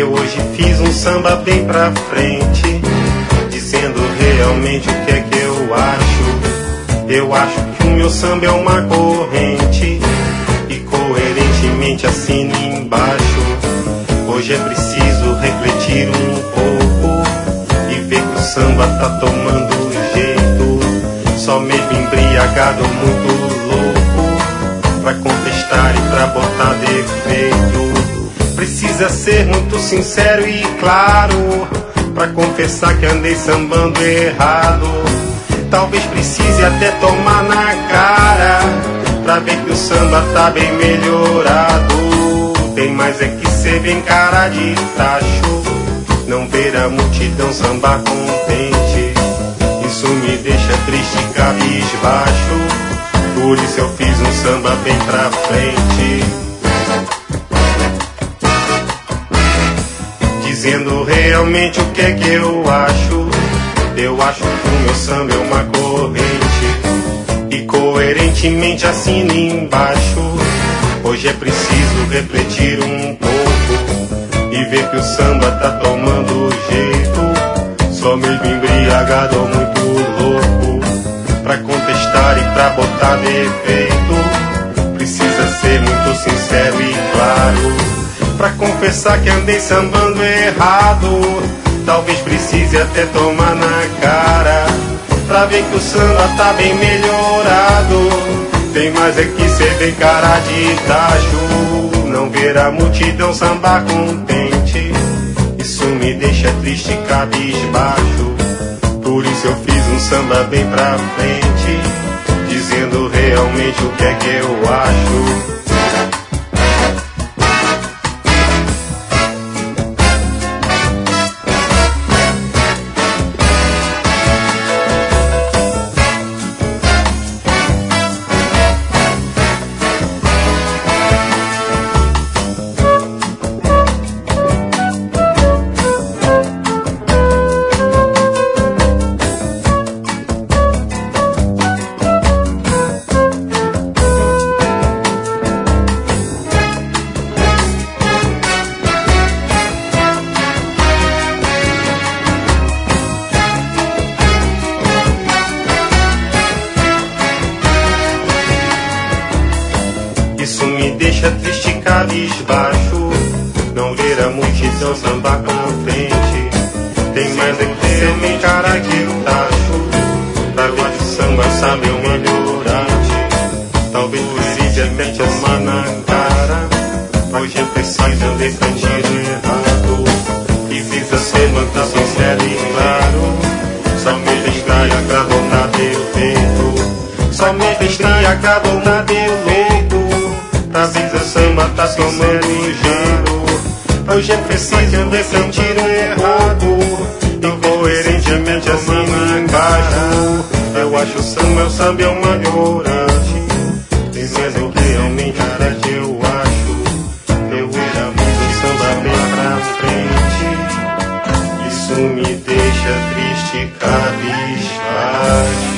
Eu hoje fiz um samba bem pra frente, dizendo realmente o que é que eu acho. Eu acho que o meu samba é uma corrente e coerentemente assino embaixo. Hoje é preciso refletir um pouco e ver que o samba tá tomando jeito. Só mesmo embriagado, muito louco, pra contestar e pra botar defeito. Precisa ser muito sincero e claro, pra confessar que andei sambando errado. Talvez precise até tomar na cara, pra ver que o samba tá bem melhorado. Tem mais é que ser bem cara de tacho, não ver a multidão sambar contente. Isso me deixa triste e cabisbaixo, por isso eu fiz um samba bem pra frente, dizendo realmente o que é que eu acho. Eu acho que o meu samba é uma corrente e coerentemente assino embaixo. Hoje é preciso refletir um pouco e ver que o samba tá tomando jeito. Só mesmo embriagado ou muito louco, pra contestar e pra botar defeito. Precisa ser muito sincero e claro, pra confessar que andei sambando errado. Talvez precise até tomar na cara, pra ver que o samba tá bem melhorado. Tem mais é que ser bem cara de tacho, não ver a multidão sambar contente. Isso me deixa triste e cabisbaixo, por isso eu fiz um samba bem pra frente, dizendo realmente o que é que eu acho. Isso me deixa triste e cabisbaixo, não ver a multidão sambar contente. Tem mais é que ser bem cara que eu tacho, pra ver que o samba sabe eu melhorante. Talvez precise até tomar na cara, hoje eu preciso andei sentindo errado. Precisa ser muito sincero e claro, só me embriagado ou na defeito. Só me embriagado ou na defeito. Às vezes o samba tá tomando jeito. Hoje é preciso refletir o errado e coerentemente assino embaixo. Eu acho o samba é uma melhorante. Tem mais o que realmente é que eu acho. Eu era muito samba bem pra frente. Isso me deixa triste e cabisbaixo.